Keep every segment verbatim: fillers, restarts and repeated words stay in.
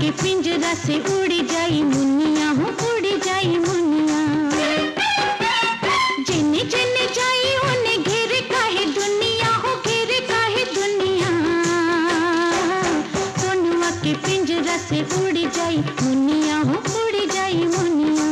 के पिंजरा से उड़ी जाई मुनिया हो, उड़ी जाई मुनिया। जिन्ने जिन्ने जाई उन्हें घेरे काहे दुनिया हो, घेरे काहे दुनिया। सोनुआ के पिंजरा से उड़ी जाई मुनिया हो, उड़ी जाई मुनिया।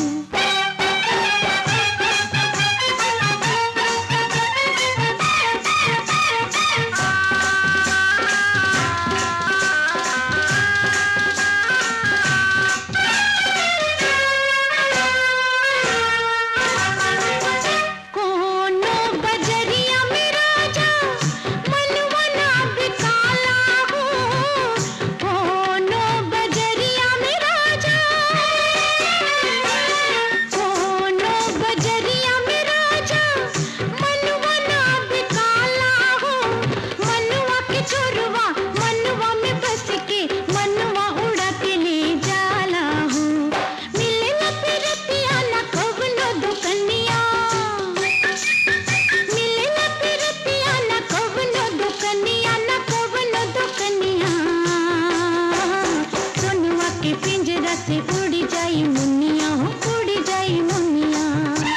पिंजरा से उड़ी जाई मुनिया हो, उड़ी जाई मुनिया।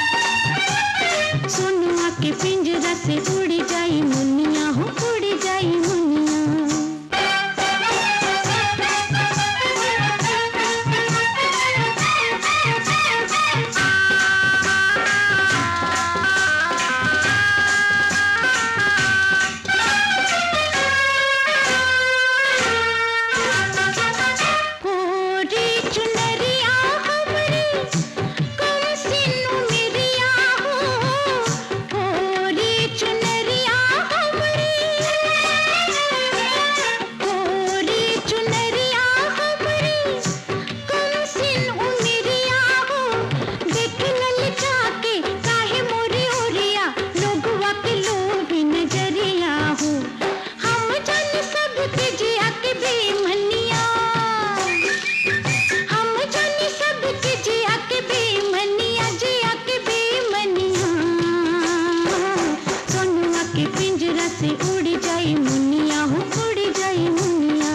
सोनुआ के पिंजरा से उड़ी जाई मुनिया हो, उड़ी जाई मुनिया। पिंजरा से उड़ी जाई मुनिया हो, उड़ी जाई मुनिया।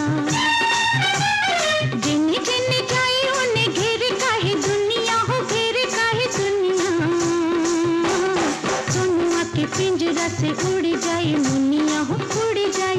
जिन्ने जिन्ने जाई उन्हें घेरे काहे दुनिया हो, घेरे काहे दुनिया। सोनुआ के पिंजरा से उड़ी जाई मुनिया हो, उड़ी जाई